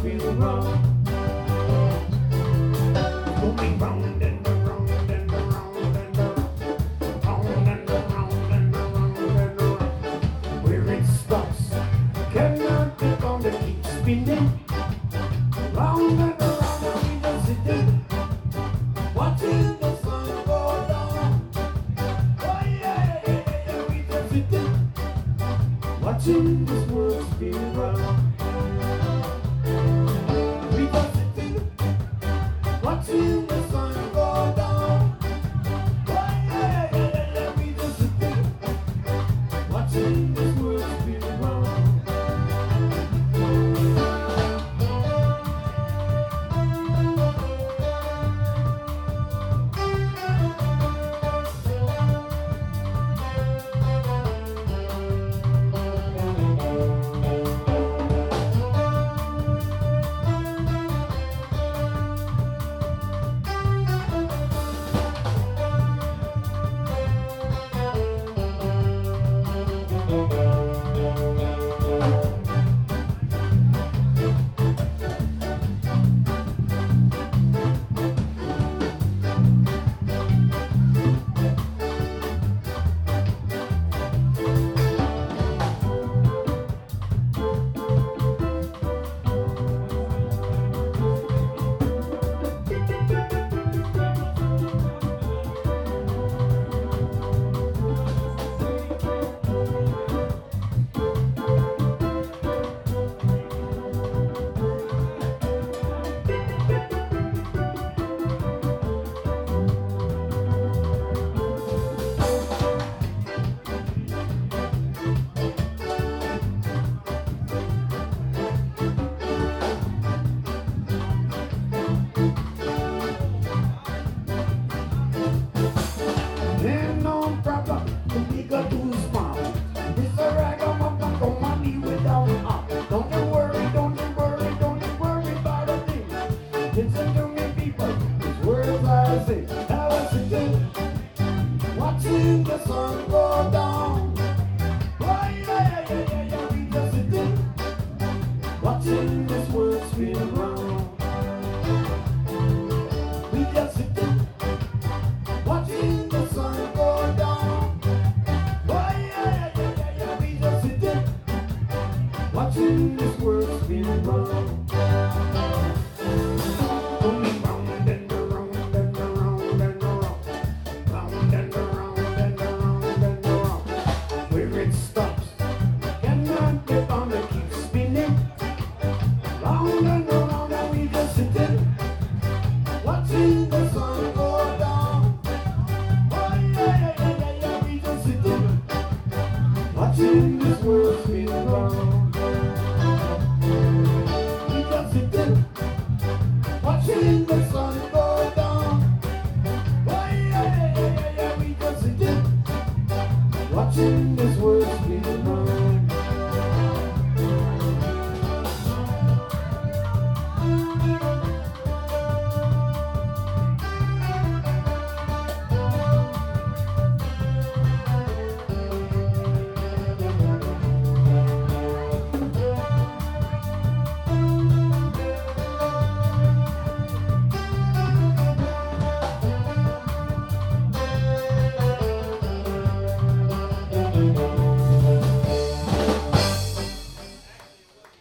spin around. Going round and around and around and around, round and around and around and around. Where it stops, cannot be found. It keeps spinning round and around, and we just sitting, watching the sun go down. Oh yeah, yeah, yeah, yeah, we just sitting, watching this world spin round. We just sitting, watching the sun go down. Oh yeah, yeah, yeah, yeah, we just sitting, watching this world spin round. Ain't no problem, the nigga too smart. It's a ragamuffin, come on me without up. Don't you worry, don't you worry, don't you worry about a thing. Listen to me, people, these words I say. I was sitting, watching the sun go down. Oh yeah, yeah, yeah, yeah, yeah, we just sitting, watching this world spin round. We just sitting, watching the sun go down. Oh yeah, yeah, yeah, yeah, we just sitting, watching this world spin round.